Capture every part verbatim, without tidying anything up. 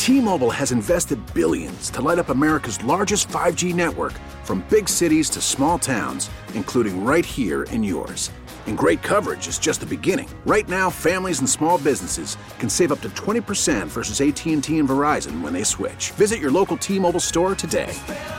T-Mobile has invested billions to light up America's largest five G network, from big cities to small towns, including right here in yours. And great coverage is just the beginning. Right now, families and small businesses can save up to twenty percent versus A T and T and Verizon when they switch. Visit your local T-Mobile store today.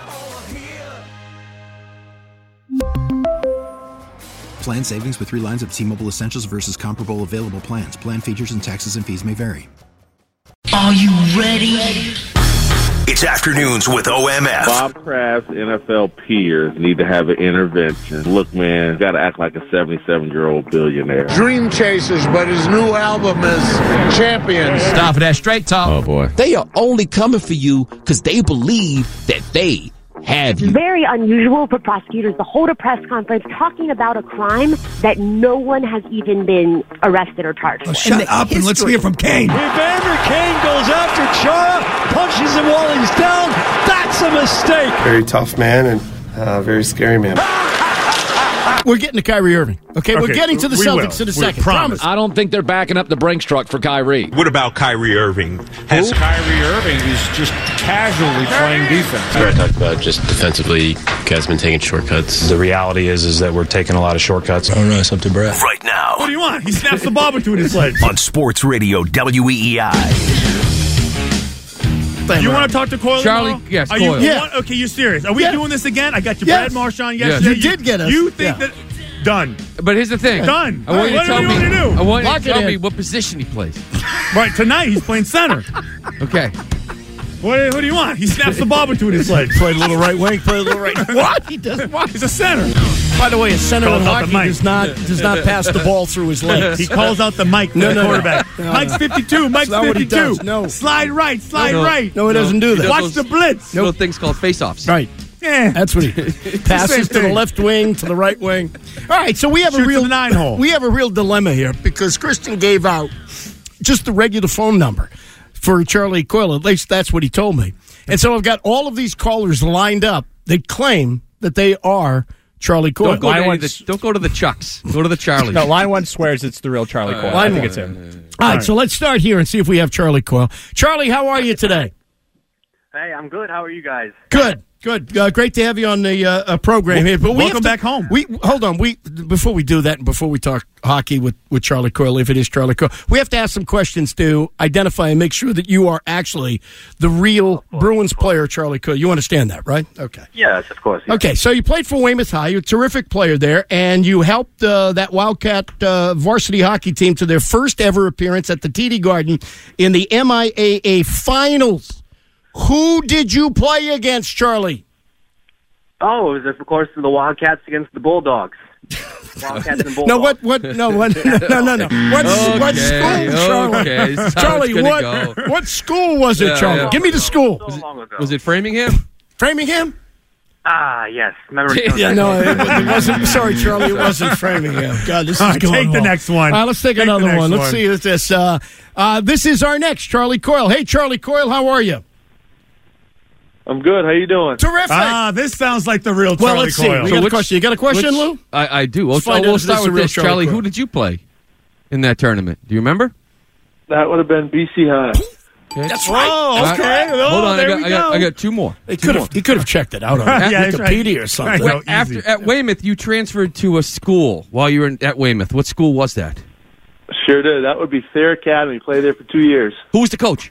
Plan savings with three lines of T-Mobile Essentials versus comparable available plans. Plan features and taxes and fees may vary. Are you ready? It's Afternoons with O M F. Bob Kraft's N F L peers need to have an intervention. Look, man, you got to act like a seventy-seven-year-old billionaire. Dream Chasers, but his new album is Champions. Stop for that straight talk. Oh, boy. They are only coming for you because they believe that they have you. It's very unusual for prosecutors to hold a press conference talking about a crime that no one has even been arrested or charged well, for. Shut and up history. And let's hear from Kane. Evander Kane goes after Chara, punches him while he's down. That's a mistake. Very tough man and uh, very scary man. We're getting to Kyrie Irving. Okay, okay. We're getting to the Celtics in a second. Promise. I don't think they're backing up the Brinks truck for Kyrie. What about Kyrie Irving? Has Who? Kyrie Irving is just casually playing defense. We talked about just defensively, guys been taking shortcuts. The reality is, is that we're taking a lot of shortcuts. I don't know, it's up to Brett. Right now. What do you want? He snaps the ball between his legs. On Sports Radio W E E I. You want to talk to Coyle? Charlie, tomorrow? yes, Are Coyle. You, yeah. Okay, you're serious. Are we yeah. doing this again? I got you, yes. Brad Marchand yes. yesterday. You did get us. You think yeah. that... Done. But here's the thing. Done. I want right, you to tell do me. You want to do? I want Lock you to tell in. me what position he plays. Right, tonight he's playing center. Okay. What, what do you want? He snaps the ball between his legs. Played a little right wing, played a little right. What? He does what? He's a center. By the way, a center in Calls out hockey the mic. does not does not pass the ball through his legs. He calls out the mic to No, the no, no. quarterback. No. Mike's fifty-two. Mike's That's not what he fifty-two. does. No. Slide right. Slide No. right. No, he doesn't do that. does Watch those- the blitz. Little things called face-offs. Right. Yeah. That's what he passes to the thing. left wing, to the right wing. All right, so we have Shoots a real the nine hole. We have a real dilemma here because Christian gave out just the regular phone number for Charlie Coyle. At least that's what he told me. And so I've got all of these callers lined up that claim that they are Charlie Coyle. Don't go, to any the, don't go to the Chucks. Go to the Charlies. No, line one swears it's the real Charlie Uh, Coyle. line I think one. it's him. All right, all right, so let's start here and see if we have Charlie Coyle. Charlie, how are you today? Hey, I'm good. How are you guys? Good. Good, uh, great to have you on the uh, uh, program here. But we Welcome have to, back home. We hold on. We before we do that, and before we talk hockey with, with Charlie Coyle, if it is Charlie Coyle, we have to ask some questions to identify and make sure that you are actually the real course, Bruins player, Charlie Coyle. You understand that, right? Okay. Yes, of course. Yes. Okay, so you played for Weymouth High. You're a terrific player there, and you helped uh, that Wildcat uh, varsity hockey team to their first ever appearance at the T D Garden in the M I A A Finals. Who did you play against, Charlie? Oh, it was, of course, the Wildcats against the Bulldogs. Wildcats and Bulldogs. No, what, what, no, what, no, no, no. What, Okay, what school, Charlie? okay, this is how Charlie, it's what, gonna go. what school was it, Yeah, Charlie? yeah. Give me the school. So long ago. Was it Framingham? Framingham? Ah, yes. Remember? Yeah, no, it, it wasn't. Sorry, Charlie, it wasn't Framingham. God, this is All right, going take the on. next one. All right, let's take, Take the another next one. Let's one. see if this. Uh, uh, this is our next, Charlie Coyle. Hey, Charlie Coyle, how are you? I'm good. How you doing? Terrific. Ah, this sounds like the real Charlie well, let's see. Coyle. We So got which- a question. You got a question, which- Lou? I, I do. We'll, Let's find we'll out if this start is a with real this. Charlie Charlie, Coyle. who did you play in that tournament? Do you remember? That would have been B C High. Okay. That's right. Oh, That's okay. correct. Oh, Hold on, I there got, we I got, go. I got two more. He Two could more. have. He could have checked it out on Yeah, that's right. Wikipedia or something. Right. Wait, after at Weymouth, you transferred to a school while you were in, at Weymouth. What school was that? Sure did. That would be Thayer Academy. Played there for two years. Who was the coach?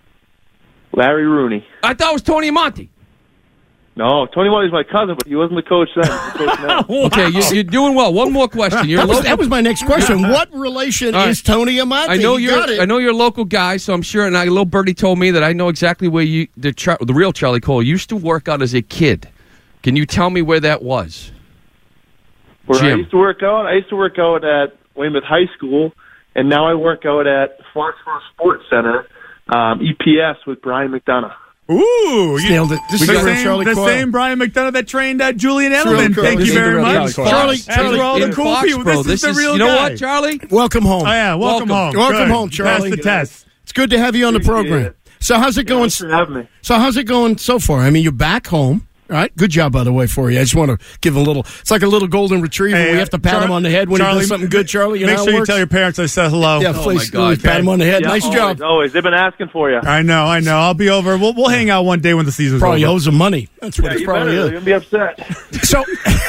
Larry Rooney. I thought it was Tony Monty. No, Tony Monty's my cousin, but he wasn't the coach then. He was the coach now. Okay, you, you're doing well. One more question. You're a That was, local, that was my next question. What relation All right. is Tony Amante? I know You you're. got it. I know you're a local guy, so I'm sure. And I, little birdie told me that I know exactly where you, the Char, the real Charlie Coyle, used to work out as a kid. Can you tell me where that was? Where I Jim. used to work out, I used to work out at Weymouth High School, and now I work out at Foxborough Sports Center, um, E P S with Brian McDonough. Ooh, you nailed it. This the is the real same, Charlie the Coyle. same Brian McDonough that trained at Julian Charlie Edelman. Coyle. Thank This you is very the real much. Charlie Coyle. Charlie, That's Charlie, where all the in cool people. Foxborough. This is the is- real You know guy. what, Charlie? Welcome home. Oh yeah, welcome, Welcome. home. Welcome Good. home, Charlie. Pass the test. It's good to have you on the Appreciate program. it. So how's it going? Thanks for having me. So how's it going so far? I mean, you're back home. All right, good job, by the way, for you. I just want to give a little, it's like a little golden retriever. Hey, we have to pat Char- him on the head when Charlie, he does something good, Charlie. You make know sure how it you works? tell your parents I said hello. Yeah, Oh, please, my God. please pat him on the head. Yeah, nice always, job. Always. They've been asking for you. I know, I know. I'll be over. We'll, we'll hang out one day when the season's Probably over. owes him money. That's what Yeah, it's you probably better. is. You're going to be upset. So,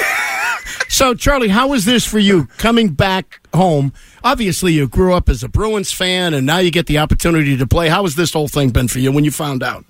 so Charlie, how was this for you coming back home? Obviously, you grew up as a Bruins fan, and now you get the opportunity to play. How has this whole thing been for you when you found out?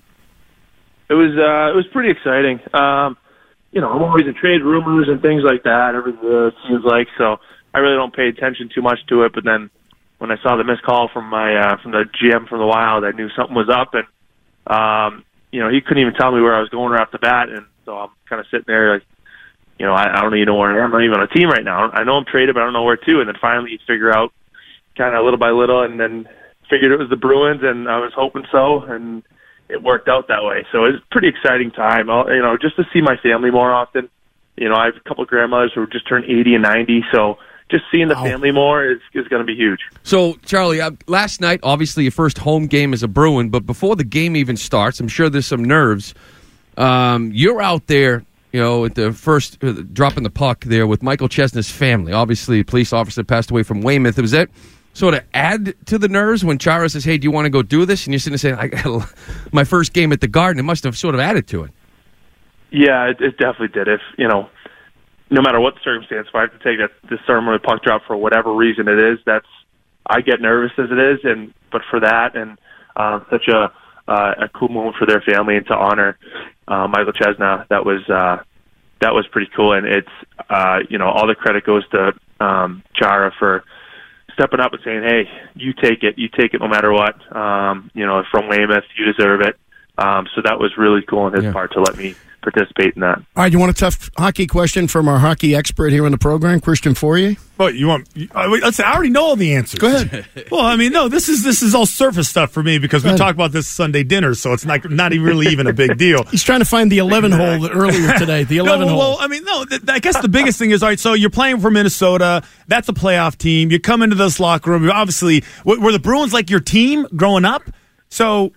It was uh, it was pretty exciting. Um, you know, I'm always in trade rumors and things like that. Everything uh, seems like so. I really don't pay attention too much to it. But then when I saw the missed call from my uh, from the G M from the Wild, I knew something was up. And um, you know, he couldn't even tell me where I was going right off the bat. And so I'm kind of sitting there like, you know, I, I don't even know where I am. I'm not even on a team right now. I know I'm traded, but I don't know where to. And then finally, you figure out kind of little by little, and then figured it was the Bruins, and I was hoping so, and it worked out that way. So it was a pretty exciting time, I'll, you know, just to see my family more often. You know, I have a couple of grandmothers who just turned eighty and ninety, so just seeing the wow. family more is, is going to be huge. So, Charlie, uh, last night, obviously your first home game as a Bruin, but before the game even starts, I'm sure there's some nerves. Um, you're out there, you know, at the first, uh, dropping the puck there with Michael Chesna's family. Obviously, a police officer passed away from Weymouth. Was that sort of add to the nerves when Chara says, hey, do you want to go do this? And you're sitting there saying, I got my first game at the Garden. It must have sort of added to it. Yeah, it, it definitely did. If, you know, no matter what the circumstance, if I have to take that this ceremony puck drop for whatever reason it is, that's, I get nervous as it is, and but for that, and uh, such a uh, a cool moment for their family, and to honor uh, Michael Chesna, that was uh, that was pretty cool. And it's uh, you know, all the credit goes to um, Chara for stepping up and saying, hey, you take it, you take it no matter what. Um, you know, from Weymouth, you deserve it. Um, so that was really cool on his yeah. part to let me participate in that. All right, you want a tough hockey question from our hockey expert here on the program, Christian Fourier? What you want? You, uh, wait, let's say, I already know all the answers. Go ahead. Well, I mean, no, this is this is all surface stuff for me because we talked about this Sunday dinner, so it's not not really even a big deal. He's trying to find the eleven hole earlier today. The eleven no, well, hole. Well, I mean, no. Th- I guess the biggest thing is, all right. So you're playing for Minnesota. That's a playoff team. You come into this locker room. Obviously, w- were the Bruins like your team growing up? So.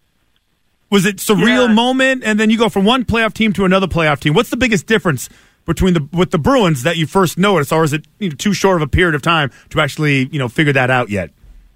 Was it surreal yeah. moment, and then you go from one playoff team to another playoff team? What's the biggest difference between the with the Bruins that you first noticed, or is it you know, too short of a period of time to actually you know figure that out yet?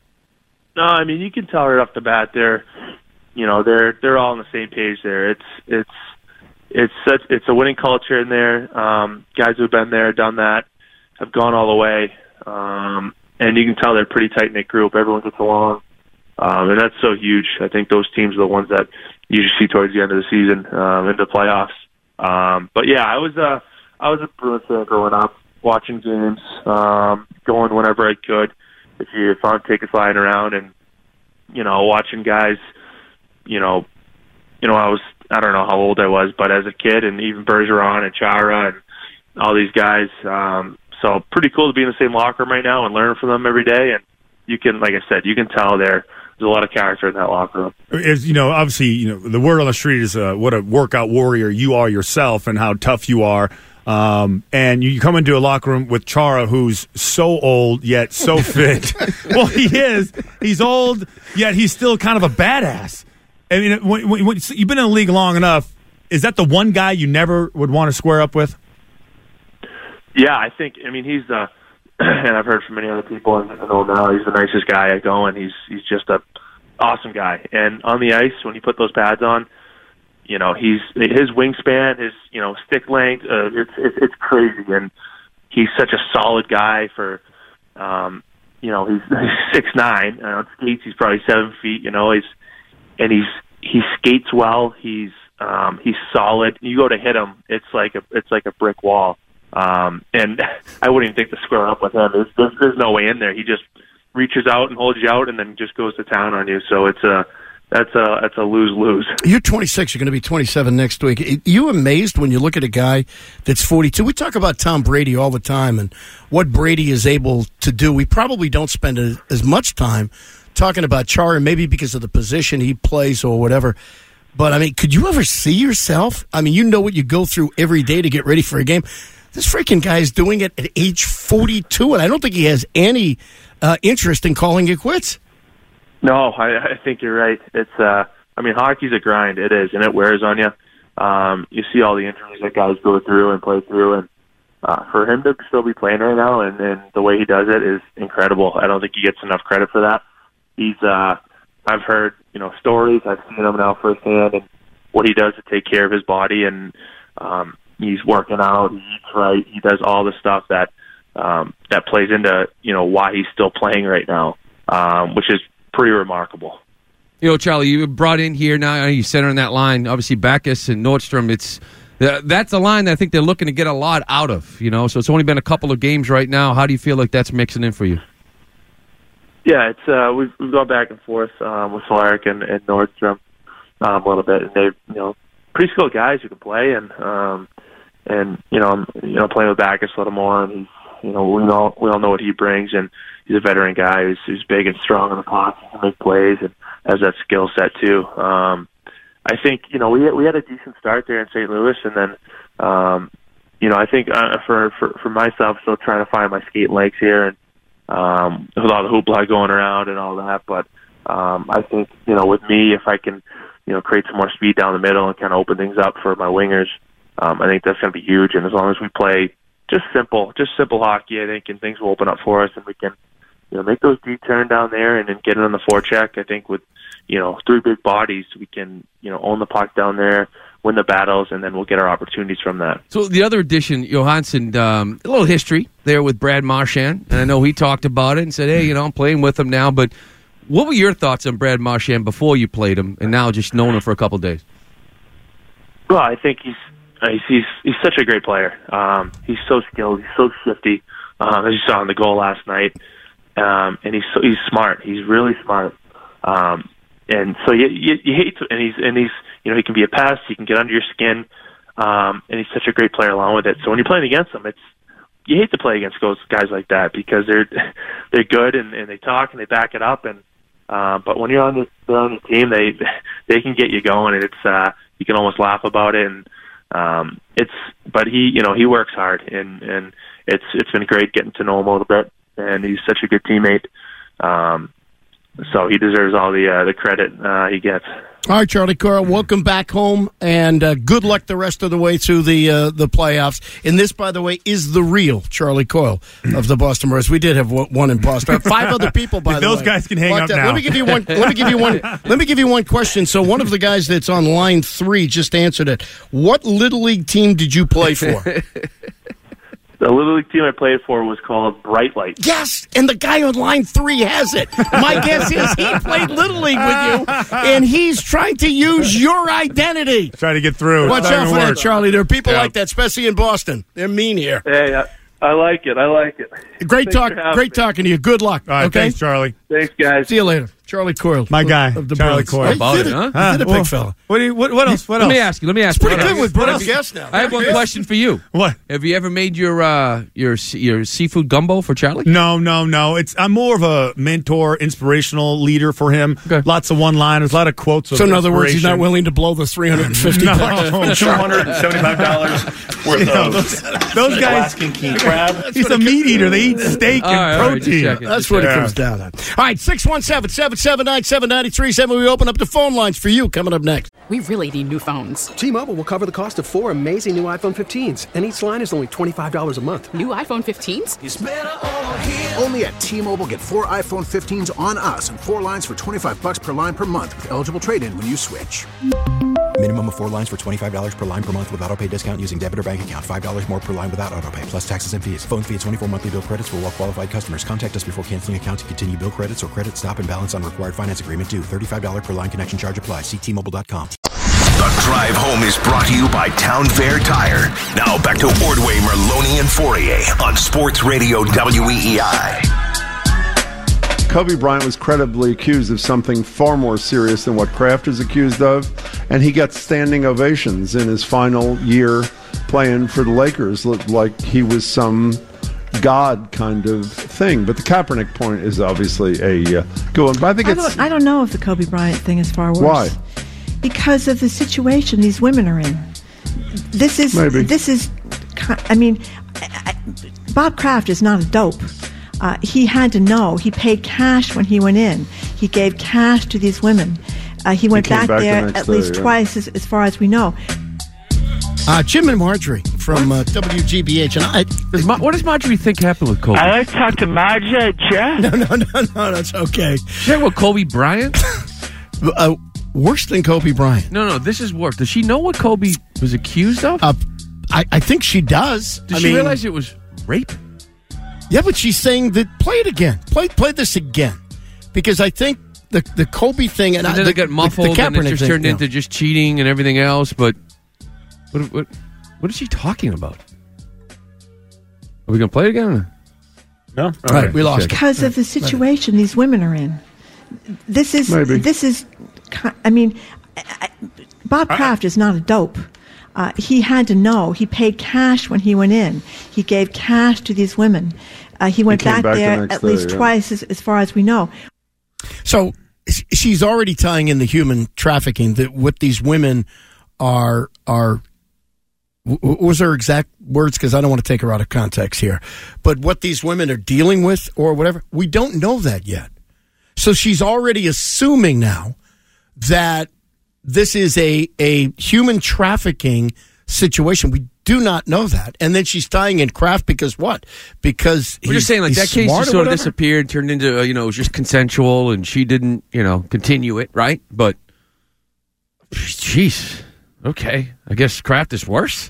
No, I mean you can tell right off the bat they're you know they're they're all on the same page there. It's it's it's such it's a winning culture in there. Um, guys who've been there, done that, have gone all the way, um, and you can tell they're a pretty tight knit group. Everyone gets along. Um, and that's so huge. I think those teams are the ones that you usually see towards the end of the season, um, into the playoffs. Um, but yeah, I was a, I was a Bruins fan growing up, watching games, um, going whenever I could. If you found tickets lying around, and you know, watching guys, you know, you know, I was, I don't know how old I was, but as a kid, and even Bergeron and Chara and all these guys. Um, so pretty cool to be in the same locker room right now and learn from them every day. And you can, like I said, you can tell they're. There's a lot of character in that locker room. As you know, obviously, you know the word on the street is uh, what a workout warrior you are yourself, and how tough you are. Um, and you come into a locker room with Chara, who's so old yet so fit. Well, he is. He's old yet he's still kind of a badass. I mean, when, when, when, you've been in the league long enough. Is that the one guy you never would want to square up with? Yeah, I think. I mean, he's the. And I've heard from many other people, and I know now he's the nicest guy I go, and he's he's just a awesome guy. And on the ice, when you put those pads on, you know he's his wingspan, his you know stick length, uh, it's, it's it's crazy, and he's such a solid guy. For um, you know he's, he's six nine. Uh, on skates, he's probably seven feet. You know he's and he's he skates well. He's um, he's solid. You go to hit him, it's like a it's like a brick wall. Um, and I wouldn't even think to square up with him. There's, there's, there's no way in there. He just reaches out and holds you out, and then just goes to town on you. So it's a that's a that's a lose lose. You're twenty-six. You're going to be twenty-seven next week. Are you amazed when you look at a guy that's forty-two? We talk about Tom Brady all the time and what Brady is able to do. We probably don't spend a, as much time talking about Chara, maybe because of the position he plays or whatever. But I mean, could you ever see yourself? I mean, you know what you go through every day to get ready for a game. This freaking guy is doing it at age forty-two, and I don't think he has any uh, interest in calling it quits. No, I, I think you're right. It's, uh, I mean, hockey's a grind. It is, and it wears on you. Um, you see all the injuries that guys go through and play through, and uh, for him to still be playing right now and, and the way he does it is incredible. I don't think he gets enough credit for that. He's, uh, I've heard, you know, stories. I've seen him now firsthand, and what he does to take care of his body, and um, he's working out, he eats right, he does all the stuff that um, that plays into, you know, why he's still playing right now, um, which is pretty remarkable. You know, Charlie, you brought in here now, you center in that line, obviously Backes and Nordstrom. It's uh, that's a line that I think they're looking to get a lot out of, you know, so it's only been a couple of games right now. How do you feel like that's mixing in for you? Yeah, it's uh, we've, we've gone back and forth um, with Solaric and, and Nordstrom um, a little bit, and they're, you know, pretty skilled guys who can play, and um, and you know, I'm, you know, playing with Backes a little more, and he's, you know, we all we all know what he brings, and he's a veteran guy who's, who's big and strong in the pocket, can make plays, and has that skill set too. Um, I think, you know, we we had a decent start there in Saint Louis, and then, um, you know, I think uh, for, for for myself, still trying to find my skate legs here, and um, with all the hoopla going around and all that. But um, I think, you know, with me, if I can, you know, create some more speed down the middle and kind of open things up for my wingers, um, I think that's going to be huge. And as long as we play just simple, just simple hockey, I think, and things will open up for us, and we can, you know, make those deep turn down there and then get it on the forecheck. I think with, you know, three big bodies, we can, you know, own the puck down there, win the battles, and then we'll get our opportunities from that. So the other addition, Johansson, um, a little history there with Brad Marchand, and I know he talked about it and said, hey, you know, I'm playing with him now, but what were your thoughts on Brad Marchand before you played him and now just knowing him for a couple of days? Well, I think he's he's he's, he's such a great player. Um, he's so skilled. He's so shifty, um, as you saw in the goal last night. Um, and he's so, he's smart. He's really smart. Um, and so you, you, you hate to, and he's and he's you know, he can be a pest. He can get under your skin. Um, and he's such a great player along with it. So when you're playing against him, it's you hate to play against those guys like that because they're they're good and, and they talk and they back it up. And uh, but when you're on the they're on the team, they they can get you going, and it's uh, you can almost laugh about it. And um, it's but he you know he works hard, and and it's it's been great getting to know him a little bit. And he's such a good teammate, um, so he deserves all the uh, the credit uh, he gets. All right, Charlie Coyle, welcome back home, and uh, good luck the rest of the way through the uh, the playoffs. And this, by the way, is the real Charlie Coyle of the Boston Bruins. We did have one in Boston. Five other people, by the Those way. Those guys can hang but, up uh, now. Let me give you one. Let me give you one. Let me give you one question. So, one of the guys that's on line three just answered it. What Little League team did you play for? The Little League team I played for was called Bright Light. Yes, and the guy on line three has it. My guess is he played Little League with you, and he's trying to use your identity. Trying to get through. Watch out for that, work. Charlie. There are people yeah. like that, especially in Boston. They're mean here. Hey, I, I like it. I like it. Great Thanks talk. Great me. talking to you. Good luck. All right, okay? thanks, Charlie. Thanks, guys. See you later. Charlie Coyle. My guy, of the Charlie Bruins. Coyle. Hey, About you did it, a- huh? You Huh? did a Well, big fella. What, do you, what, what else? What Let else? me ask you. Let me ask It's pretty you. good with Bruins guests now. I have one question for you. What? Have you ever made your uh, your your seafood gumbo for Charlie? No, no, no. It's I'm more of a mentor, inspirational leader for him. Okay. Lots of one-liners, a lot of quotes. So, of in other words, he's not inspiration. willing to blow the three hundred fifty No. bucks. two hundred seventy-five dollars worth You know, of those, those guys. Alaskan king crab. He's a meat eater. They eat steak All and right, all right, just protein. checking. That's what Yeah. it comes down on. All right, six one seven, seven seven nine, seven nine three seven. We open up the phone lines for you coming up next. We really need new phones. T-Mobile will cover the cost of four amazing new iPhone fifteens, and each line is only twenty-five dollars a month. New iPhone fifteens? Only at T-Mobile, get four iPhone fifteens on us and four lines for twenty-five bucks per line per month with eligible trade-in when you switch. Minimum of four lines for twenty-five dollars per line per month with autopay discount using debit or bank account. five dollars more per line without autopay, plus taxes and fees. Phone fee at twenty-four monthly bill credits for well-qualified customers. Contact us before canceling account to continue bill credits or credit stop and balance on required finance agreement due. thirty-five dollars per line connection charge applies. See T Mobile dot com. The Drive Home is brought to you by Town Fair Tire. Now back to Ordway, Merloni, and Fourier on Sports Radio W E E I. Kobe Bryant was credibly accused of something far more serious than what Kraft is accused of, and he got standing ovations in his final year playing for the Lakers. Looked like he was some god kind of thing. But the Kaepernick point is obviously a uh, good one. But I think I it's... don't, I don't know if the Kobe Bryant thing is far worse. Why? Because of the situation these women are in. This is... Maybe. This is... I mean, I, I, Bob Kraft is not a dope. Uh, he had to know. He paid cash when he went in. He gave cash to these women. Uh, he went came back, back the there next at day, least yeah. twice, as, as far as we know. Uh, Jim and Marjorie from uh, W G B H. And I, does Ma- what does Marjorie think happened with Kobe? I'd like to talk to Marjorie, Jeff. No, no, no, no, that's okay. Share with Kobe Bryant? uh, worse than Kobe Bryant. No, no, this is worse. Does she know what Kobe was accused of? Uh, I, I think she does. Does I she mean, realize it was rape? Yeah, but she's saying that play it again. Play play this again. Because I think the the Kobe thing and, And I, then the, it got muffled the, the and it just thing, turned you know. into just cheating and everything else. But what what what is she talking about? Are we going to play it again? No? All right, we lost. Because of the situation these women are in. This is Maybe. this is. I mean, I, I, Bob Kraft is not a dope. Uh, he had to know. He paid cash when he went in. He gave cash to these women. Uh, he went He came back, back the there next at day, least yeah. twice, as, as far as we know. So sh- she's already tying in the human trafficking that what these women are are. w- What was her exact words? Because I don't want to take her out of context here. But what these women are dealing with or whatever, we don't know that yet. So she's already assuming now that this is a, a human trafficking situation. We do not know that. And then she's tying in Kraft because what? Because We're just saying, like, that case just sort of disappeared, turned into, uh, you know, it was just consensual, and she didn't, you know, continue it, right? But, jeez, okay. I guess Kraft is worse?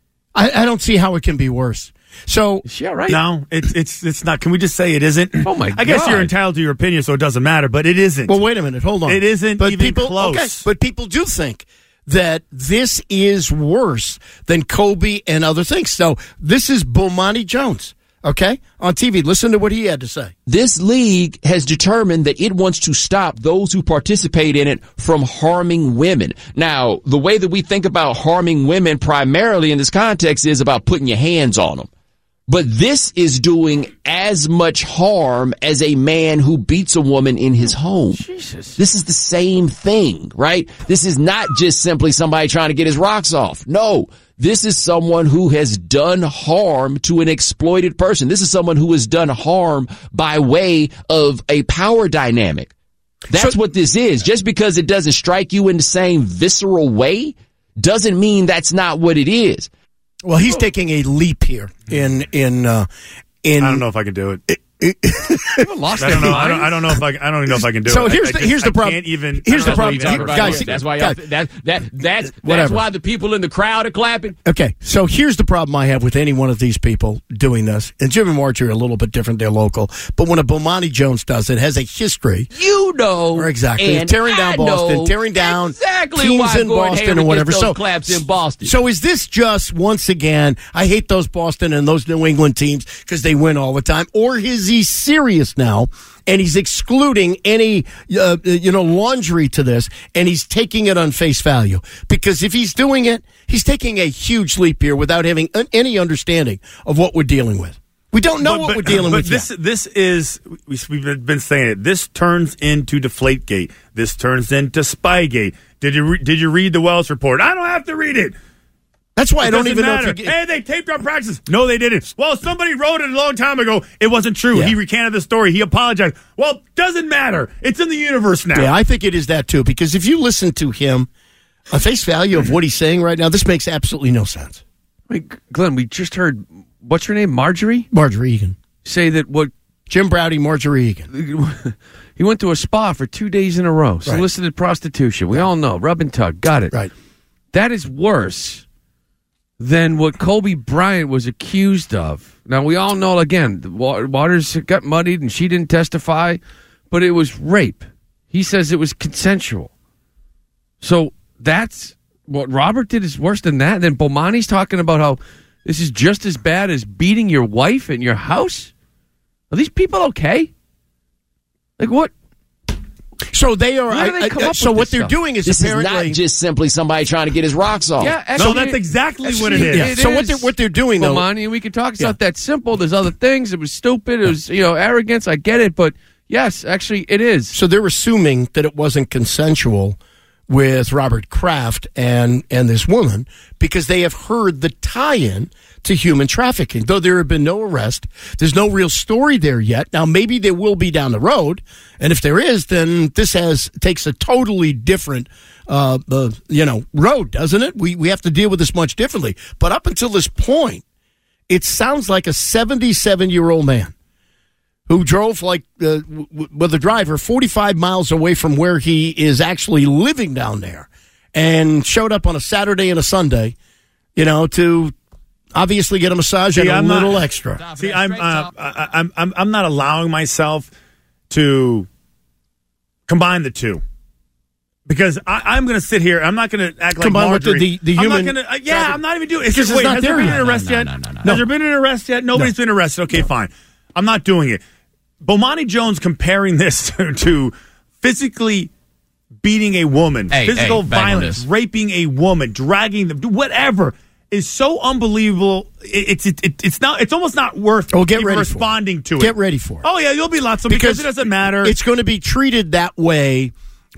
I, I don't see how it can be worse. So, is she all right? No, it's it's it's not. Can we just say it isn't? Oh my god! I guess you're entitled to your opinion, so it doesn't matter. But it isn't. Well, wait a minute. Hold on. It isn't but even people, close. Okay, but people do think that this is worse than Kobe and other things. So this is Bomani Jones, okay, on T V. Listen to what he had to say. This league has determined that it wants to stop those who participate in it from harming women. Now, the way that we think about harming women primarily in this context is about putting your hands on them. But this is doing as much harm as a man who beats a woman in his home. Jesus. This is the same thing, right? This is not just simply somebody trying to get his rocks off. No, this is someone who has done harm to an exploited person. This is someone who has done harm by way of a power dynamic. That's so, what this is. Just because it doesn't strike you in the same visceral way doesn't mean that's not what it is. Well, he's taking a leap here in in uh, in. I don't know if I can do it. it, it lost I don't know. I don't, I don't know if I. I don't even know if I can do so it. here's I, the I just, here's the I problem. Can't even. Here's the That's problem, guys. guys. That's why y'all, that that that's that's Whatever. why the people in the crowd are clapping. Okay, so here's the problem I have with any one of these people doing this. And Jim and Marjorie are a little bit different; they're local. But when a Bomani Jones does it, has a history. You know, or exactly and tearing down I Boston, know tearing down exactly teams why in Gordon Boston Hayward and whatever. gets those So claps in Boston. So is this just once again? I hate those Boston and those New England teams because they win all the time. Or is he serious now? And he's excluding any, uh, you know, laundry to this, and he's taking it on face value. Because if he's doing it, he's taking a huge leap here without having any understanding of what we're dealing with. We don't know but, what but, we're dealing but with this, yet. This is, we've been saying it, this turns into Deflategate. This turns into Spygate. Did you, re- did you read the Wells report? I don't have to read it. That's why it I don't even matter. know if you... Hey, they taped our practices. No, they didn't. Well, somebody wrote it a long time ago. It wasn't true. Yeah. He recanted the story. He apologized. Well, doesn't matter. It's in the universe now. Yeah, I think it is that too, because if you listen to him, on face value of what he's saying right now, this makes absolutely no sense. Wait, Glenn, we just heard, what's her name, Marjorie? Marjorie Egan. Say that what... Jim Browdy, Marjorie Egan. He went to a spa for two days in a row. Solicited right. prostitution. We all know. Rub and tug. Got it. Right. That is worse than what Kobe Bryant was accused of. Now, we all know, again, the waters got muddied and she didn't testify, but it was rape. He says it was consensual. So that's what Robert did is worse than that. And then Bomani's talking about how this is just as bad as beating your wife in your house. Are these people okay? Like what? So they are. How do they I, come I, up so with what this they're stuff? doing is This apparently is not just simply somebody trying to get his rocks off. Yeah, actually, no, that's exactly actually, what it is. Yeah. It so is. what they're what they're doing though, Bomani, we can talk. It's yeah. not that simple. There's other things. It was stupid. It was you know arrogance. I get it, but yes, actually, it is. So they're assuming that it wasn't consensual with Robert Kraft and, and this woman because they have heard the tie-in to human trafficking. Though there have been no arrest, there's no real story there yet. Now, maybe there will be down the road, and if there is, then this has takes a totally different uh, uh, you know, road, doesn't it? We, we have to deal with this much differently. But up until this point, it sounds like a seventy-seven-year-old man who drove like uh, w- with a driver forty-five miles away from where he is actually living down there and showed up on a Saturday and a Sunday, you know, to obviously get a massage see, and a I'm little not, extra. See, I'm, uh, I, I'm I'm I'm not allowing myself to combine the two. Because I, I'm going to sit here. I'm not going to act like Combine with the, Marjorie. the, the I'm human. not gonna, uh, yeah, I'm not even doing it. It's Because just, it's wait, not has there there been yet. an arrest No, yet? no, no, no, no. Has there been an arrest yet? Nobody's No. been arrested. Okay, fine. I'm not doing it. Bomani Jones comparing this to, to physically beating a woman, Hey, physical hey, bang on violence, this. raping a woman, dragging them, whatever, is so unbelievable. It, it's it, it, it's not. It's almost not worth Oh, get even ready for it. responding to it. Get ready for it. Oh yeah, you'll be lots of because, because it doesn't matter. It's going to be treated that way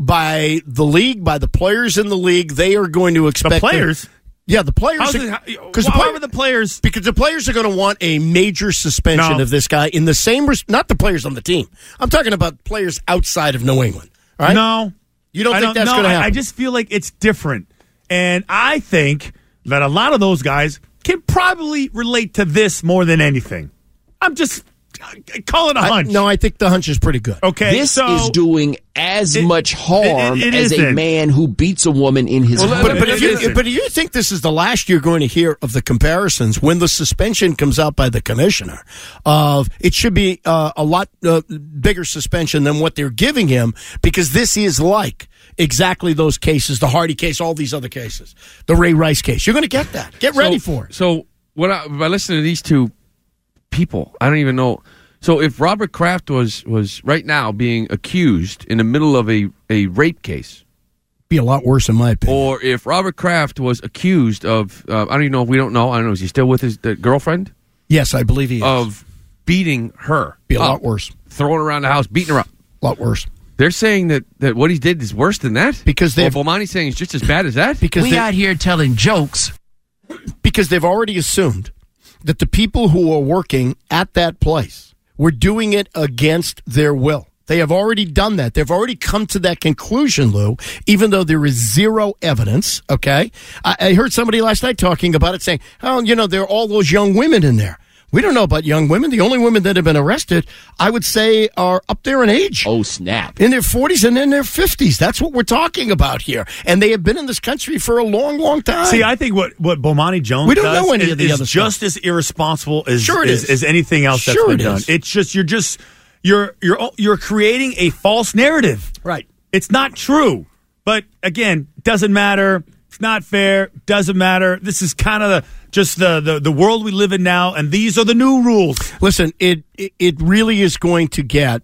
by the league, by the players in the league. They are going to expect The players? their- yeah, the players. How's are- it- how- Because the, why player- would the players? because the players are going to want a major suspension No. of this guy in the same. Res- not the players on the team. I'm talking about players outside of New England. All right? No, you don't I think that's no, going to I- happen? I just feel like it's different, and I think that a lot of those guys can probably relate to this more than anything. I'm just I call it a I- hunch. no, I think the hunch is pretty good. Okay, This so is doing as it- much harm it- it as a isn't. man who beats a woman in his Well, home. But, but, if you, Listen. but do you think this is the last you're going to hear of the comparisons when the suspension comes out by the commissioner of it should be uh, a lot uh, bigger suspension than what they're giving him because this is like exactly those cases, the Hardy case, all these other cases, the Ray Rice case. You're going to get that. Get ready so, for it. So what I, by listening to these two people, I don't even know. So if Robert Kraft was was right now being accused in the middle of a, a rape case, Be a lot worse in my opinion. or if Robert Kraft was accused of, uh, I don't even know if we don't know. I don't know. Is he still with his uh, girlfriend? Yes, I believe he is. Of beating her, Be a up, lot worse. throwing her around the house, beating her up. A lot worse. They're saying that, that what he did is worse than that Because Well, they've- Bomani's saying it's just as bad as that. Because We they- out here telling jokes. because they've already assumed that the people who are working at that place were doing it against their will. They have already done that. They've already come to that conclusion, Lou, even though there is zero evidence, okay? I, I heard somebody last night talking about it saying, oh, you know, there are all those young women in there. We don't know about young women. The only women that have been arrested, I would say, are up there in age. Oh, snap. In their forties and in their fifties. That's what we're talking about here. And they have been in this country for a long, long time. See, I think what, what Bomani Jones We don't does know any is, of the is other just stuff. as irresponsible as, Sure it as, is. as anything else that's Sure been it done. is. It's just you're just you're you're you're creating a false narrative. Right. It's not true. But again, doesn't matter. It's not fair. Doesn't matter. This is kind of the just the, the, the world we live in now, and these are the new rules. Listen, it it, it really is going to get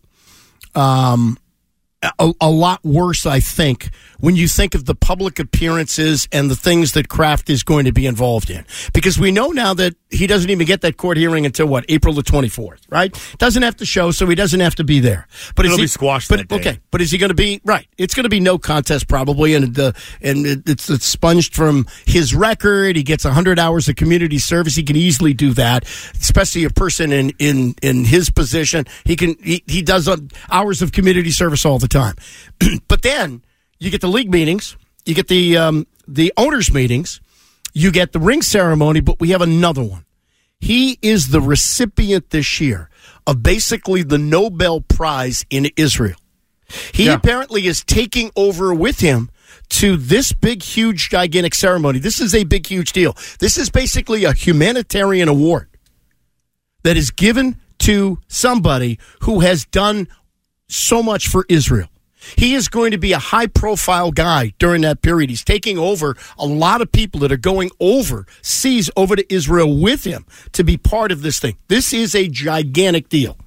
um, a, a lot worse, I think, when you think of the public appearances and the things that Kraft is going to be involved in. Because we know now that he doesn't even get that court hearing until, what, April the twenty-fourth, right? Doesn't have to show, so he doesn't have to be there. But It'll is he, be squashed But, that day. okay, but is he going to be, right, it's going to be no contest probably, and, the, and it, it's, it's sponged from his record. He gets one hundred hours of community service. He can easily do that, especially a person in, in, in his position. He can he, he does uh, hours of community service all the time. But then you get the league meetings, you get the um, the owners' meetings, you get the ring ceremony, but we have another one. He is the recipient this year of basically the Nobel Prize in Israel. He Yeah. apparently is taking over with him to this big, huge, gigantic ceremony. This is a big, huge deal. This is basically a humanitarian award that is given to somebody who has done so much for Israel. He is going to be a high-profile guy during that period. He's taking over a lot of people that are going overseas over to Israel with him to be part of this thing. This is a gigantic deal.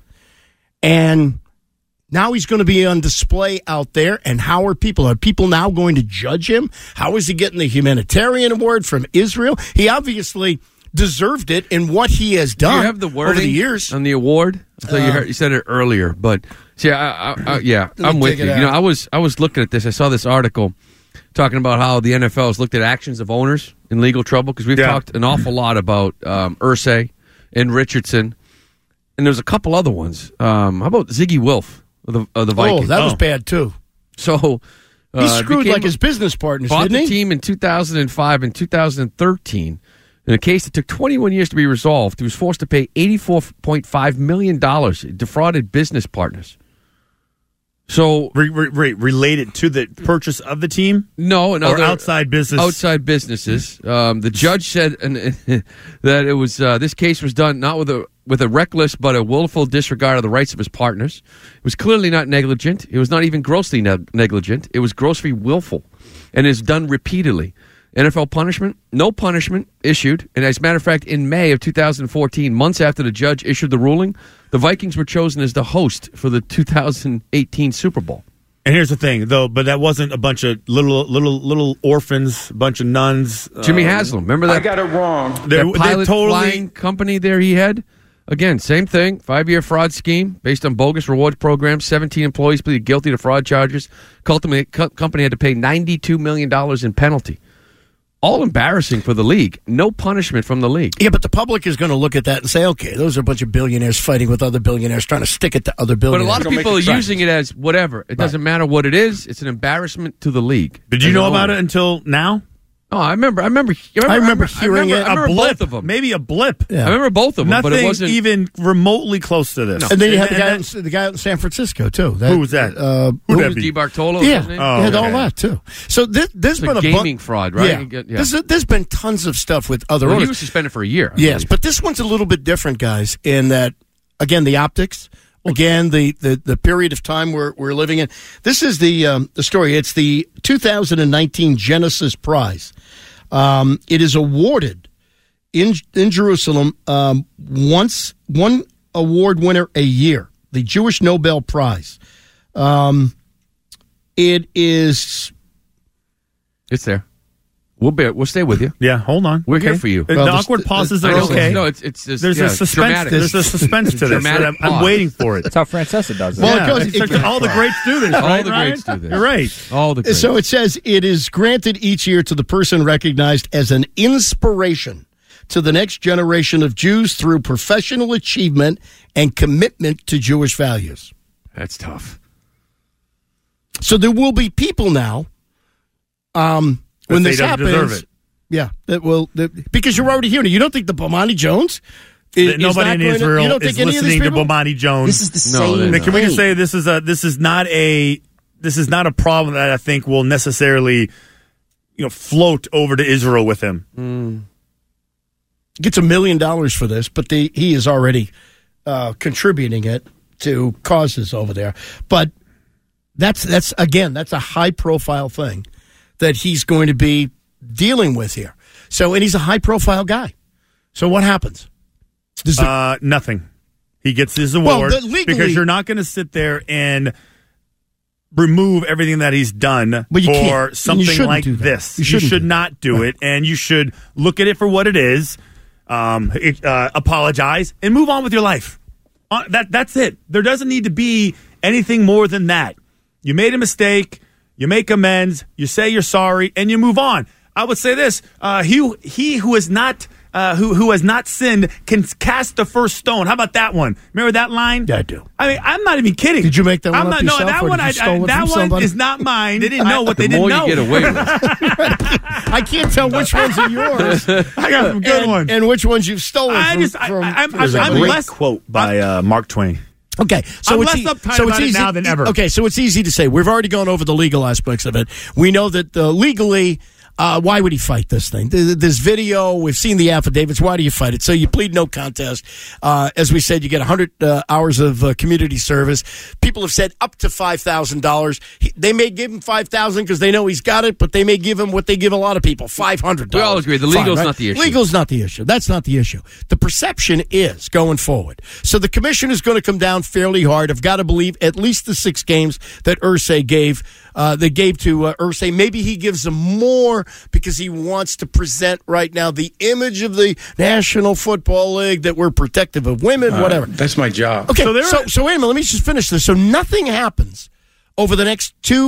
And now he's going to be on display out there. And how are people? Are people now going to judge him? How is he getting the humanitarian award from Israel? He obviously deserved it in what he has Do done you have the wording over the years. on the award? So you, Uh, heard, you said it earlier, but see, I, I, I, yeah, me I'm with dig you. it You know, out. I was I was looking at this. I saw this article talking about how the N F L has looked at actions of owners in legal trouble, because we've Yeah. talked an awful lot about um, Irsay and Richardson, and there's a couple other ones. Um, how about Ziggy Wilf of the, of the Vikings? Oh, that was bad, too. So uh, He screwed became- like his business partners, bought didn't the he? team in two thousand five and two thousand thirteen. In a case that took twenty-one years to be resolved, he was forced to pay eighty-four point five million dollars. He defrauded business partners. So, re, re, re, related to the purchase of the team? No, and or other outside business. Outside businesses. Um, the judge said and, that it was uh, this case was done not with a with a reckless but a willful disregard of the rights of his partners. It was clearly not negligent. It was not even grossly ne- negligent. It was grossly willful, and is done repeatedly. N F L punishment? No punishment issued. And as a matter of fact, in May of two thousand fourteen, months after the judge issued the ruling, the Vikings were chosen as the host for the two thousand eighteen Super Bowl. And here's the thing, though, but that wasn't a bunch of little little little orphans, a bunch of nuns. Jimmy um, Haslam, remember that? I got it wrong. That They're, pilot they're totally flying company there he had? Again, same thing. Five-year fraud scheme based on bogus rewards programs. seventeen employees pleaded guilty to fraud charges. Company had to pay ninety-two million dollars in penalty. All embarrassing for the league. No punishment from the league. Yeah, but the public is going to look at that and say, okay, those are a bunch of billionaires fighting with other billionaires, trying to stick it to other But a billionaires. lot of people are using it as whatever. It doesn't matter what it is. It's an embarrassment to the league. Did you know about it until now? Oh, I remember. I remember. I remember hearing I remember, it. I remember a blip, both of them. maybe a blip. Yeah. I remember both of them, Nothing but it wasn't even remotely close to this. And then you had the guy, and out, the guy out in San Francisco, too. That, Who was that? Uh, Who'd who that was be? Di Bartolo. Yeah, his name? Oh, you had okay. all that, too. So this, there's It's been a a bu- gaming fraud, right? Yeah. You get- yeah. There's, there's been tons of stuff with other Well, he owners. was suspended for a year. I Yes, believe. but this one's a little bit different, guys, in that, again, the optics, again, the, the, the period of time we're, we're living in. This is the, um, the story. It's the two thousand nineteen Genesis Prize. Um, it is awarded in in Jerusalem um, once, one award winner a year, the Jewish Nobel Prize. Um, it is... It's there. We'll be. We'll stay with you. Yeah, hold on. We're Okay. here for you. The Well, awkward this- pauses I are know, okay. No, it's it's, it's There's yeah, a it's suspense. dramatic. There's a suspense to this. Dramatic I'm, I'm pause. waiting for it. That's how Francesa does it. Well, Yeah, it goes- it's like it- all the greats do this. All right, the Ryan? greats do this. You're right. All the greats. So it says it is granted each year to the person recognized as an inspiration to the next generation of Jews through professional achievement and commitment to Jewish values. That's tough. So there will be people now, um, That when say this doesn't happens, deserve it. yeah, that will that, because you're already hearing it. You don't think the Bomani Jones? Is, That nobody is in not going to- Israel you don't is think any of these listening to people? Bomani Jones. This is the No, same they- Can we just thing. say this is a this is not a this is not a problem that I think will necessarily you know float over to Israel with him. Mm. Gets a million dollars for this, but the, he is already uh, contributing it to causes over there. But that's that's again, that's a high profile thing that he's going to be dealing with here. So, and he's a high profile guy. So, what happens? Does the- Uh, nothing. He gets his Well, award the- legally- because you're not going to sit there and remove everything that he's done But you for can't. And you something shouldn't like do that. this. You You, shouldn't should do not do Right. it, and you should look at it for what it is. Um, it, uh, apologize and move on with your life. Uh, that that's it. There doesn't need to be anything more than that. You made a mistake. You make amends. You say you're sorry, and you move on. I would say this: uh, he he who is not uh, who who has not sinned can cast the first stone. How about that one? Remember that line? Yeah, I do. I mean, I'm not even kidding. Did you make that one I'm up not, yourself, no, that or one. did you I, stole I, it that from one somebody? is not mine. They didn't know what the they didn't more know. you get away with. I can't tell which ones are yours. I got some good and, ones. and which ones you've stolen I from, just, I, from, I, I'm, from I'm, I'm somebody. less quote by uh, Mark Twain. Okay, so I'm it's less e- uptight so about it's it easy now than ever. Okay, so it's easy to say. We've already gone over the legal aspects of it. We know that uh, legally, uh, why would he fight this thing? Th- This video, we've seen the affidavits. Why do you fight it? So you plead no contest. Uh, as we said, you get one hundred uh, hours of uh, community service. People have said up to five thousand dollars. They may give him five thousand dollars because they know he's got it, but they may give him what they give a lot of people, five hundred dollars. We all agree. The legal's not the issue. Legal's not the issue. That's not the issue. The perception is going forward. So the commission is going to come down fairly hard. I've got to believe at least the six games that Irsay gave, uh, they gave to uh, Irsay. Maybe he gives them more because he wants to present right now the image of the National Football League that we're protective of women, Uh, whatever. That's my job. Okay, So so, there so, are- wait a minute. Let me just finish this. So nothing happens over the next two,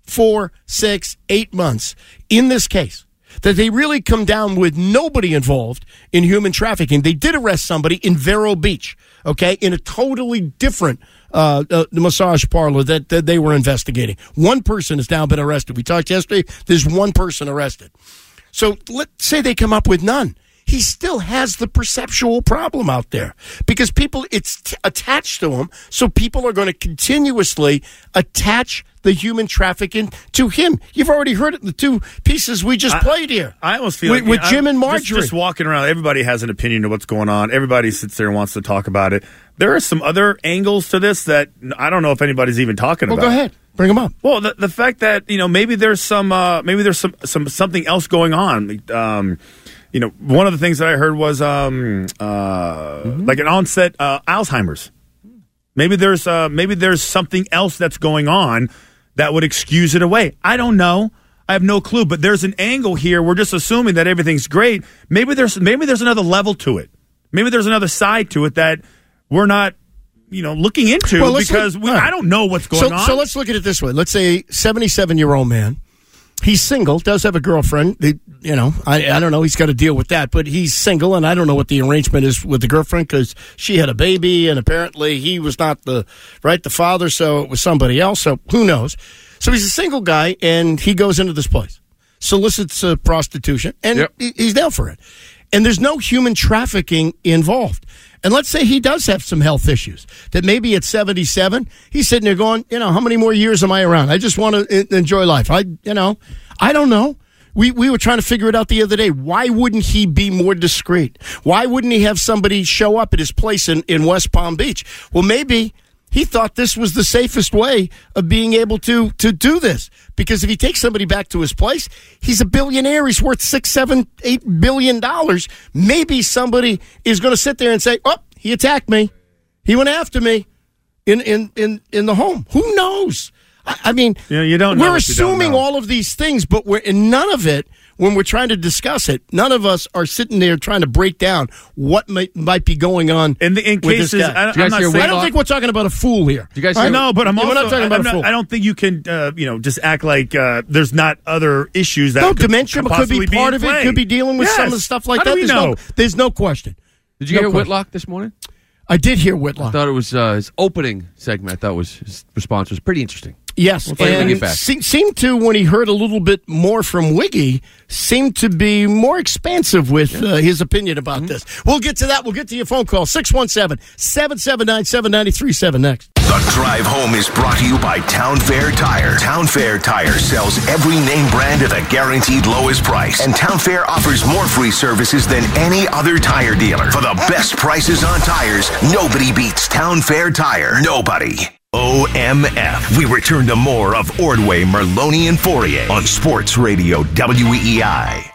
four, six, eight months in this case, that they really come down with nobody involved in human trafficking. They did arrest somebody in Vero Beach, okay, in a totally different uh, uh, massage parlor that, that they were investigating. One person has now been arrested. We talked yesterday. There's one person arrested. So let's say they come up with none. He still has the perceptual problem out there because people, it's t- attached to him. So people are going to continuously attach the human trafficking to him. You've already heard it in the two pieces we just I, played here. I almost feel with, like with I, Jim and just, Marjorie. Just walking around, everybody has an opinion of what's going on. Everybody sits there and wants to talk about it. There are some other angles to this that I don't know if anybody's even talking well, about. Well, go ahead. Bring them up. Well, the the fact that, you know, maybe there's some uh, maybe there's some, some something else going on. Um, you know, one of the things that I heard was um, uh, mm-hmm. like an onset uh, Alzheimer's. Maybe there's uh, maybe there's something else that's going on that would excuse it away. I don't know. I have no clue. But there's an angle here. We're just assuming that everything's great. Maybe there's maybe there's another level to it. Maybe there's another side to it that we're not, you know, looking into well, because look, we, right. I don't know what's going so, on. So let's look at it this way. Let's say seventy-seven-year-old man. He's single, does have a girlfriend. They, you know, I, I don't know. He's got to deal with that. But he's single, and I don't know what the arrangement is with the girlfriend because she had a baby, and apparently he was not the right the father, so it was somebody else. So who knows? So he's a single guy, and he goes into this place, solicits uh, prostitution, and yep. he, he's down for it. And there's no human trafficking involved. And let's say he does have some health issues, that maybe at seventy-seven, he's sitting there going, you know, how many more years am I around? I just want to enjoy life. I, you know, I don't know. We we were trying to figure it out the other day. Why wouldn't he be more discreet? Why wouldn't he have somebody show up at his place in, in West Palm Beach? Well, maybe he thought this was the safest way of being able to, to do this. Because if he takes somebody back to his place, he's a billionaire. He's worth six, seven, eight billion dollars. Maybe somebody is going to sit there and say, oh, he attacked me. He went after me in, in, in, in the home. Who knows? I, I mean, you know, you don't know we're what assuming you don't know. all of these things, but we're in none of it. When we're trying to discuss it, none of us are sitting there trying to break down what might, might be going on. In, the, in with cases, this guy. I, I'm not saying, I don't think we're talking about a fool here. Do you guys I know, but I'm we're also not talking about I'm a fool. Not, I don't think you can, uh, you know, just act like uh, there's not other issues that no could, dementia could, could be possibly part be of in it. play. Could be dealing with yes. some of the stuff like How that. Do we there's know? no, there's no question. Did you no hear question. Whitlock this morning? I did hear Whitlock. I thought it was uh, his opening segment. I thought was his response was pretty interesting. Yes, we'll and get back. Se- seemed to, when he heard a little bit more from Wiggy, seemed to be more expansive with yeah. uh, his opinion about mm-hmm. this. We'll get to that. We'll get to your phone call, six one seven, seven seven nine, seven nine three seven next. The Drive Home is brought to you by Town Fair Tire. Town Fair Tire sells every name brand at a guaranteed lowest price. And Town Fair offers more free services than any other tire dealer. For the best prices on tires, nobody beats Town Fair Tire. Nobody. O M F. We return to more of Ordway, Merloni, and Fourier on Sports Radio W E I.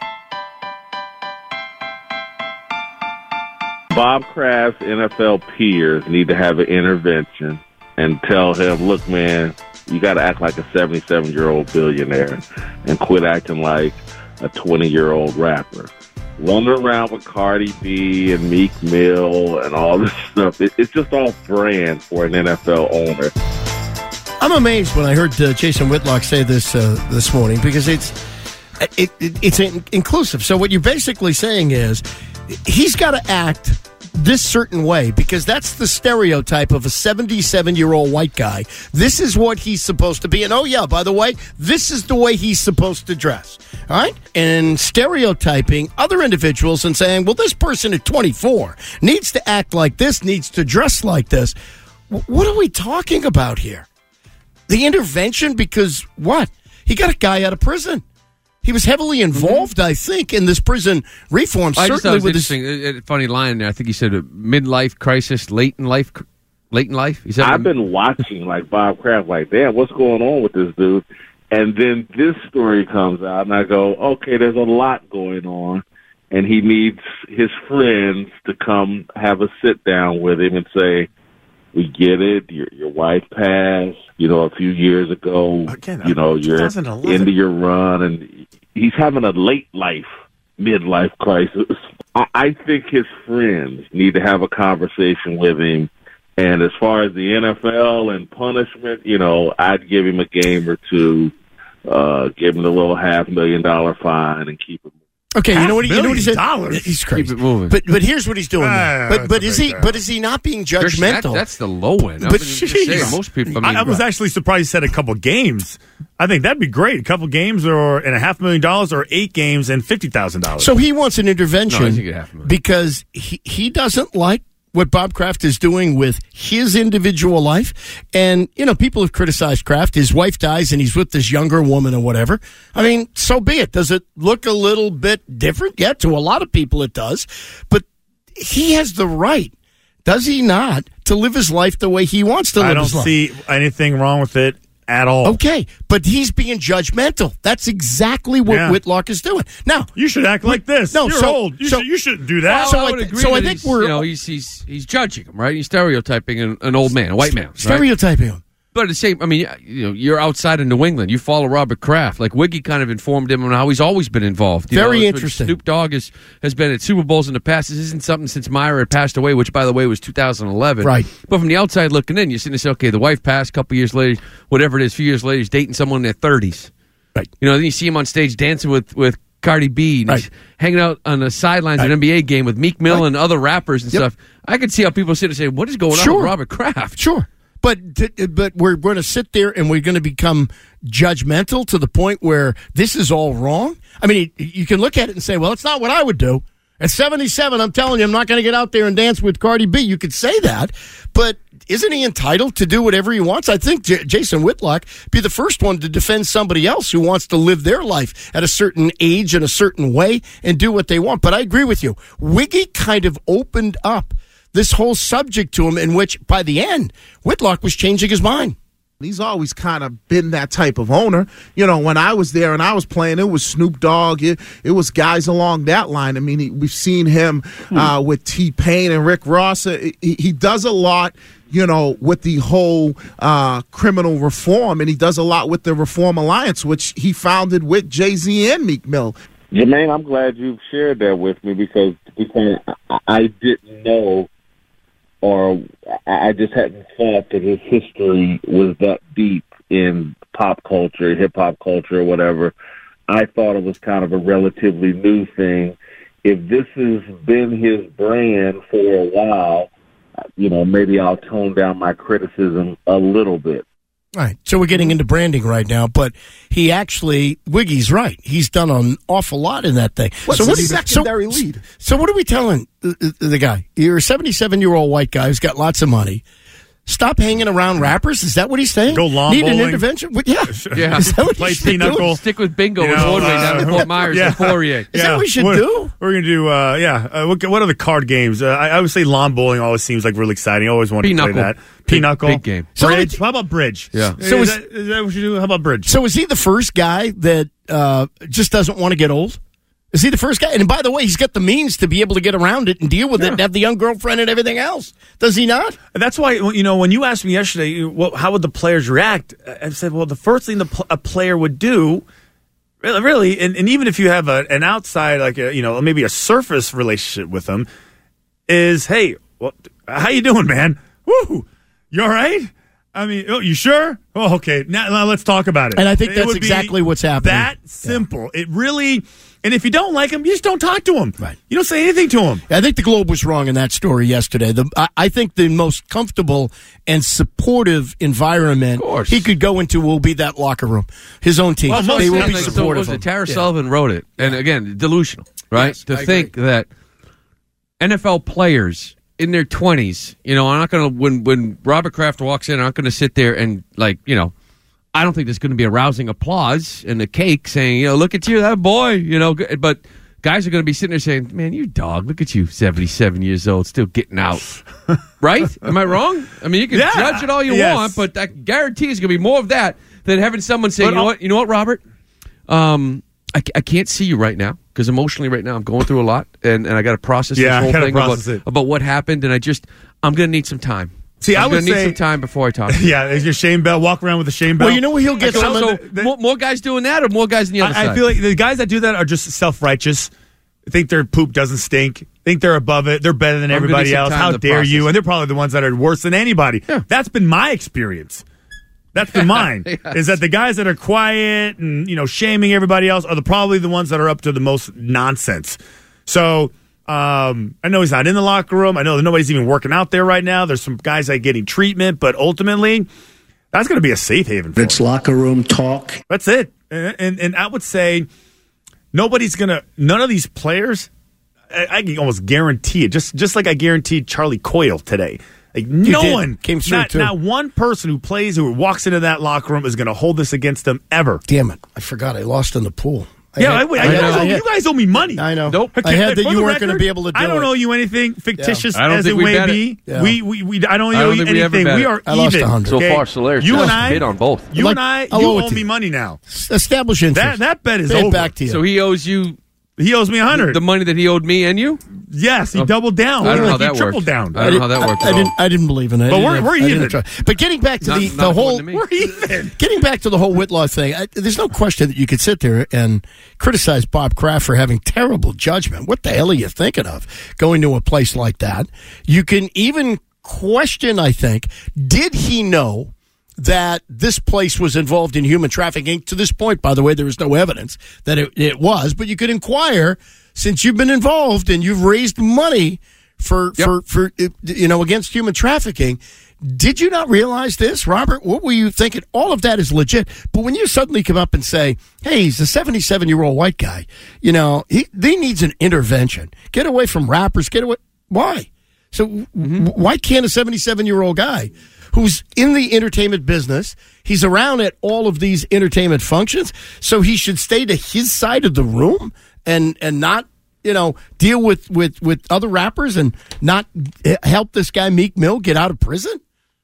Bob Kraft's N F L peers need to have an intervention and tell him, look, man, you got to act like a seventy-seven-year-old billionaire and quit acting like a twenty-year-old rapper. Running around with Cardi B and Meek Mill and all this stuff, it, it's just all brand for an N F L owner. I'm amazed when I heard uh, Jason Whitlock say this uh, this morning because it's it, it, it's in- inclusive. So what you're basically saying is he's got to act this certain way because that's the stereotype of a seventy-seven-year-old white guy. This is what he's supposed to be. And, oh, yeah, by the way, this is the way he's supposed to dress. All right? And stereotyping other individuals and saying, well, this person at twenty-four needs to act like this, needs to dress like this. W- what are we talking about here? The intervention because what? He got a guy out of prison. He was heavily involved, mm-hmm. I think, in this prison reform. I certainly just thought it was with his interesting. A funny line there. I think he said a midlife crisis, late in life, late in life. He said I've been watching like Bob Kraft, like, damn, what's going on with this dude? And then this story comes out, and I go, okay, there's a lot going on, and he needs his friends to come have a sit down with him and say, we get it. Your your wife passed, you know, a few years ago. Again, you know, you're twenty eleven into your run, and he's having a late life, midlife crisis. I, I think his friends need to have a conversation with him. And as far as the N F L and punishment, you know, I'd give him a game or two uh, give him the little half million dollar fine and keep him. Okay, Half you know what he, you know what he said? dollars? He's crazy. Keep it moving. But but here's what he's doing. Ah, but but that's a is big he deal. but is he not being Christian, that- judgmental? that's the low end. But I'm just saying, jeez. most people. I, mean, I, I was actually surprised he said a couple games. I think that'd be great. A couple games or and a half million dollars or eight games and fifty thousand dollars. So he wants an intervention No, I think it half a million. because he, he doesn't like what Bob Kraft is doing with his individual life. And, you know, people have criticized Kraft. His wife dies and he's with this younger woman or whatever. I mean, so be it. Does it look a little bit different? Yeah, to a lot of people it does. But he has the right, does he not, to live his life the way he wants to live I don't his life. see anything wrong with it at all. Okay, but he's being judgmental. That's exactly what Yeah. Whitlock is doing. Now, You should act like this. No, You're so- old. You, so- should, you shouldn't do that. Well, So I I would thi- agree so I that think he's, we're- you know, he's he's he's judging him, right? He's stereotyping an, an old man, a white man, right? stereotyping him. But at the same, I mean, you know, you're outside of New England. You follow Robert Kraft. Like Wiggy kind of informed him on how he's always been involved. You Very know, interesting. Snoop Dogg has, has been at Super Bowls in the past. This isn't something since Myra had passed away, which, by the way, was two thousand eleven. Right. But from the outside looking in, you're sitting there saying, okay, the wife passed a couple years later, whatever it is, a few years later, he's dating someone in their thirties. Right. You know, then you see him on stage dancing with, with Cardi B. And he's Right. hanging out on the sidelines Right. of an N B A game with Meek Mill Right. and other rappers and Yep. stuff. I could see how people sit and say, what is going on Sure. with Robert Kraft? Sure. But t- but we're going to sit there and we're going to become judgmental to the point where this is all wrong. I mean, you can look at it and say, well, it's not what I would do. At seventy-seven, I'm telling you, I'm not going to get out there and dance with Cardi B. You could say that, but isn't he entitled to do whatever he wants? I think J- Jason Whitlock be the first one to defend somebody else who wants to live their life at a certain age in a certain way and do what they want. But I agree with you. Wiggy kind of opened up this whole subject to him, in which by the end, Whitlock was changing his mind. He's always kind of been that type of owner. You know, when I was there and I was playing, it was Snoop Dogg. It, it was guys along that line. I mean, he, we've seen him uh, with T-Pain and Rick Ross. Uh, He, he does a lot, you know, with the whole uh, criminal reform, and he does a lot with the Reform Alliance, which he founded with Jay-Z and Meek Mill. Jermaine, I'm glad you've shared that with me because, because I, I didn't know, or I just hadn't thought that his history was that deep in pop culture, hip-hop culture, or whatever. I thought it was kind of a relatively new thing. If this has been his brand for a while, you know, maybe I'll tone down my criticism a little bit. All right. So we're getting into branding right now, but he actually, Wiggy's right. He's done an awful lot in that thing. What's so the what do you- secondary so, lead? So what are we telling the, the guy? You're a seventy-seven-year-old white guy who's got lots of money. Stop hanging around rappers? Is that what he's saying? Go lawn Need bowling? an intervention? What- Yeah. Yeah. Is that what Play he should do? pinochle. Stick with bingo You with know, Broadway down uh, at Fort Myers yeah. and Fourier. Is that what we should what, do? We're going to do, uh, yeah. Uh, what, what are the card games? Uh, I, I would say lawn bowling always seems like really exciting. I always wanted to play Pinochle. that. Big- Pinochle. big game. So let me Bridge. How about bridge? Yeah. Is, So is- that, is that what you do? How about bridge? So is he the first guy that uh, just doesn't want to get old? Is he the first guy? And by the way, he's got the means to be able to get around it and deal with it and have the young girlfriend and everything else. Does he not? That's why, you know, when you asked me yesterday, you- what, how would the players react? I said, well, the first thing the pl- a player would do, really, really and, and even if you have a, an outside, like, a, you know, maybe a surface relationship with them, is, hey, well, how you doing, man? Woo! You all right? I mean, oh, you sure? Oh, okay. Now, now let's talk about it. And I think It that's would be exactly what's happening. That simple. It really, and if you don't like him, you just don't talk to him. Right. You don't say anything to him. I think the Globe was wrong in that story yesterday. The, I, I think the most comfortable and supportive environment he could go into will be that locker room, his own team. Well, they will be so supportive. was of it him. Tara Yeah. Sullivan wrote it, and again, delusional, right? Yes, to I think that N F L players in their twenties, you know, I'm not going to when when Robert Kraft walks in, I'm not going to sit there and like, you know, I don't think there's going to be a rousing applause and a cake saying, you know, look at you, that boy, you know, but guys are going to be sitting there saying, man, you dog, look at you, seventy-seven years old, still getting out. Right? Am I wrong? I mean, you can Yeah. judge it all you Yes. want, but I guarantee it's going to be more of that than having someone say, But you know I'll- what, you know what, Robert? Um, I, I can't see you right now because emotionally right now I'm going through a lot and, and I got to process Yeah, I this whole gotta thing process about, it. about what happened, and I just I'm going to need some time. See, I'm I would gonna need say- some time before I talk. to you. Yeah, is your shame bell, walk around with a shame bell. Well, you know where he'll get So, some so of the, more, more guys doing that, or more guys on the other I, side? I feel like the guys that do that are just self-righteous. Think their poop doesn't stink. Think they're above it. They're better than I'm gonna everybody need some else. time How to dare you? process. And they're probably the ones that are worse than anybody. Yeah. That's been my experience. That's been mine. Yes. Is that the guys that are quiet and, you know, shaming everybody else are the, probably the ones that are up to the most nonsense. So um, I know he's not in the locker room. I know that nobody's even working out there right now. There's some guys that are getting treatment, but ultimately, that's going to be a safe haven for It's him. locker room talk. That's it. And, and, and I would say nobody's going to, none of these players, I, I can almost guarantee it, just, just like I guaranteed Charlie Coyle today. Like no did. one Came through, not, too. not one person who plays or walks into that locker room is going to hold this against them ever. Damn it! I forgot I lost in the pool. I yeah, had, I, I, I you, had, guys I owe, had, you guys owe me money. I know. Nope. I had that For you the weren't going to record, be able to do I don't it. owe you anything fictitious I don't as think it we may bet be. it. Yeah. We, we, we, I don't I owe don't you think we ever anything. bet We it. are I lost even. one hundred. So okay? far, Solaris You just and I hit on both. You Like, and I, I'll you owe it owe to me you. money now. Establish interest. That that bet is Pay it over. back to you. So he owes you He owes me a hundred. the money that he owed me and you? Yes, he Oh. doubled down. I don't know how He that tripled worked. down. I don't know how that I, worked I at all. didn't. I didn't believe in it. But I didn't we're- have- we're I didn't even. try. But getting back to Not- the, not the whole, according to me. We're even. getting back to the whole Whitlaw thing, I, there's no question that you could sit there and criticize Bob Kraft for having terrible judgment. What the hell are you thinking of going to a place like that? You can even question, I think, did he know that this place was involved in human trafficking? To this point, by the way, there is no evidence that it, it was, but you could inquire, since you've been involved and you've raised money for, Yep. for, for, you know, against human trafficking. Did you not realize this, Robert? What were you thinking? All of that is legit. But when you suddenly come up and say, hey, he's a seventy-seven-year-old white guy, you know, he, he needs an intervention. Get away from rappers. Get away. Why? So mm-hmm. why can't a seventy-seven-year-old guy who's in the entertainment business, he's around at all of these entertainment functions, so he should stay to his side of the room and, and not, you know, deal with, with, with other rappers and not help this guy Meek Mill get out of prison?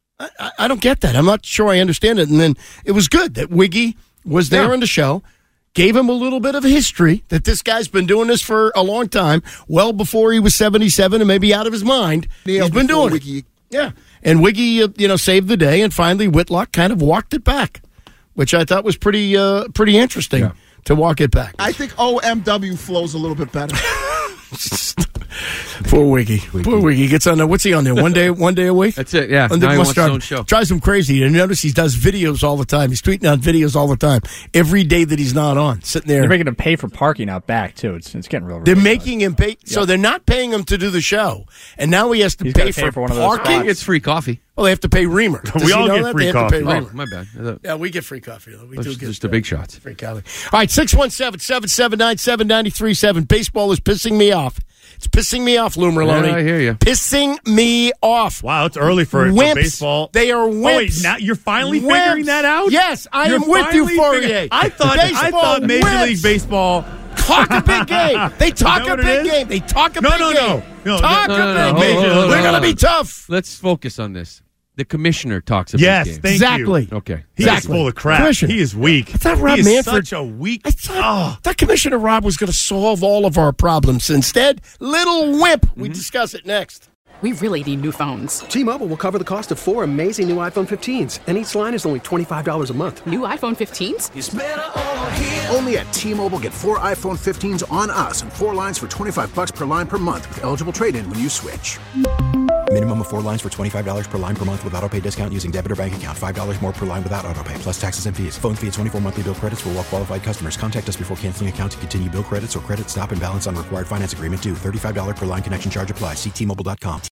I, I don't get that. I'm not sure I understand it. And then it was good that Wiggy was there Yeah. on the show, gave him a little bit of history that this guy's been doing this for a long time, well before he was seventy-seven and maybe out of his mind. Nailed He's been before doing Wiggy. it. Yeah. And Wiggy, uh, you know, saved the day, and finally Whitlock kind of walked it back, which I thought was pretty, uh, pretty interesting Yeah. to walk it back. I think O M W flows a little bit better. Poor Wiggy. Poor Wiggy gets on there. What's he on there? One day, one day a week. That's it, yeah. And Now then he must wants his drive- own show. Drives him crazy. You notice he does videos all the time. He's tweeting out videos all the time. Every day that he's not on, sitting there. They're making him pay for parking out back too. It's it's getting real. They're ridiculous. making him pay. So they're not paying him to do the show, and now he has to He's pay gotta for, pay for one of those parking. spots. It's free coffee. Well, they have to pay Reamer. Does We he all know get that? free they have coffee. To pay Oh, Reamer. my bad. I thought- Yeah, we get free coffee. We That's do get just the uh, big shots. Free coffee. All right, six one seven, seven seven nine, seven nine three seven. Baseball is pissing me off. It's pissing me off, Lou Merlone. Yeah, I hear you. Pissing me off. Wow, it's early for, for Wimps. baseball. They are wimps. Oh, wait, now you're finally Wimps. figuring that out? Yes, I You're am with you, finally Fourier. figuring- I thought I Baseball thought Major wimps. League Baseball Talk a big game. They Is talk that a what it big is? game. They talk a No, big no, game. no. No, talk no, a no, no, big hold game. on, hold on, We're hold going to on. be tough. Let's focus on this. The commissioner talks about Yes, this game. thank Exactly. you. Okay. He Exactly. is full of crap. Commissioner. He is weak. I thought Rob he is Manfred- such a weak. I thought, I thought Commissioner Rob was going to solve all of our problems. Instead, little wimp. We discuss it next. We really need new phones. T-Mobile will cover the cost of four amazing new iPhone fifteens, and each line is only twenty-five dollars a month. New iPhone fifteens? Only at T-Mobile, get four iPhone fifteens on us and four lines for twenty-five bucks per line per month with eligible trade-in when you switch. Minimum of four lines for twenty-five dollars per line per month with autopay discount using debit or bank account. five dollars more per line without autopay, plus taxes and fees. Phone fee at twenty-four monthly bill credits for well-qualified customers. Contact us before canceling account to continue bill credits or credit stop and balance on required finance agreement due. thirty-five dollars per line connection charge applies. See T Mobile dot com.